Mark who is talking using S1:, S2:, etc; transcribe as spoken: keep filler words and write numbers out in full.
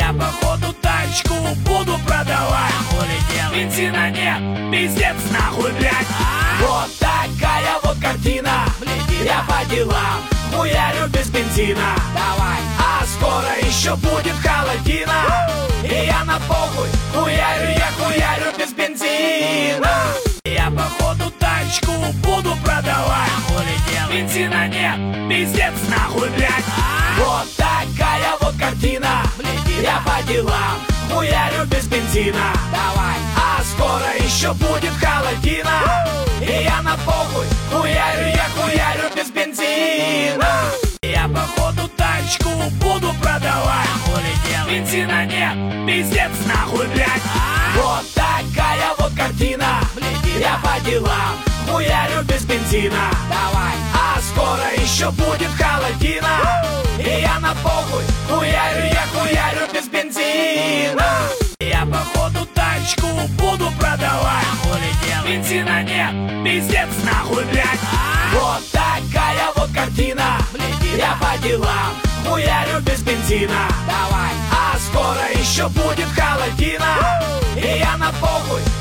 S1: Я походу тачку буду продавать. Бензина нет, пиздец нахуй, блядь. Вот такая вот картина. Я по делам хуярю без бензина. Давай. А скоро еще будет холодина. И я на похуй хуярю, я хуярю без бензина. Я походу тачку буду продавать. Бензина нет, пиздец нахуй, блядь. Вот такая вот картина. Я по делам хуярю без бензина. Давай. А скоро еще будет холодина. И я на похуй хуярю, я хуярю без бензина. Я походу тачку буду продавать. Бензина нет, пиздец нахуй, блядь. Вот такая вот картина. Я по делам хуярю без бензина. Давай. А скоро еще будет холодина. И я на похуй хуярю, я хуярю без бензина. Я походу тачку буду продавать. Бензина нет, пиздец нахуй, блядь. Вот такая вот картина. Я по делам хуярю без бензина. Давай. А скоро еще будет холодина. И я на похуй